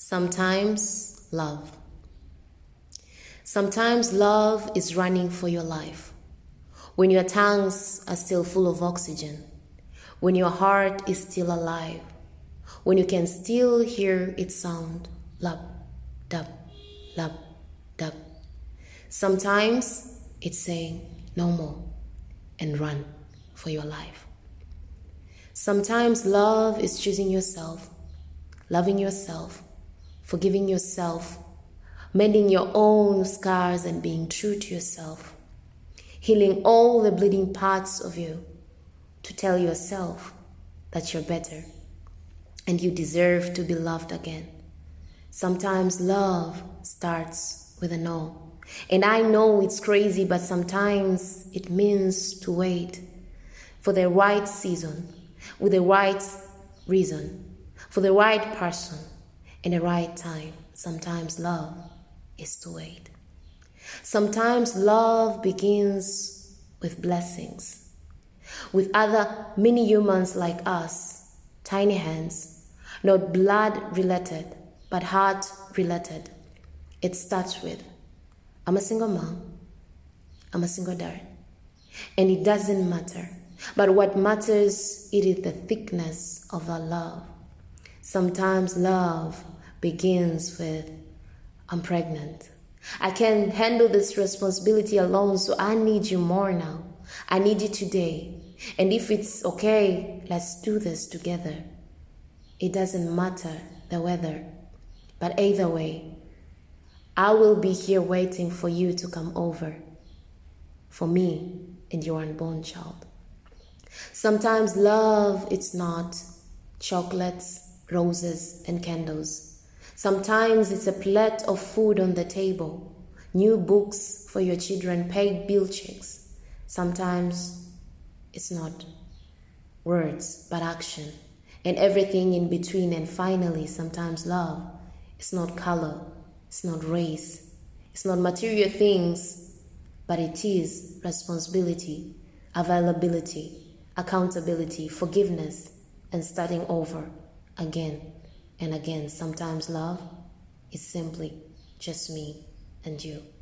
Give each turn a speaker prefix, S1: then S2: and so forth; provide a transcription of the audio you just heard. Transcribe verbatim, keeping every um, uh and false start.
S1: Sometimes love. Sometimes love is running for your life. When your lungs are still full of oxygen. When your heart is still alive. When you can still hear its sound. Lub, dub, lub, dub. Sometimes it's saying no more and run for your life. Sometimes love is choosing yourself, loving yourself, forgiving yourself, mending your own scars and being true to yourself, healing all the bleeding parts of you to tell yourself that you're better and you deserve to be loved again. Sometimes love starts with a no. And I know it's crazy, but sometimes it means to wait for the right season, with the right reason, for the right person, in the right time. Sometimes love is to wait. Sometimes love begins with blessings, with other mini humans like us, tiny hands, not blood related, but heart related. It starts with, I'm a single mom, I'm a single dad, and it doesn't matter. But what matters, it is the thickness of our love. Sometimes love begins with, I'm pregnant. I can't handle this responsibility alone, so I need you more now. I need you today. And if it's okay, let's do this together. It doesn't matter the weather, but either way, I will be here waiting for you to come over, for me and your unborn child. Sometimes love, it's not chocolates, roses, and candles. Sometimes it's a plate of food on the table, new books for your children, paid bill checks. Sometimes it's not words, but action, and everything in between. And finally, sometimes love is not color, it's not race, it's not material things, but it is responsibility, availability, accountability, forgiveness, and starting over again and again. Sometimes love is simply just me and you.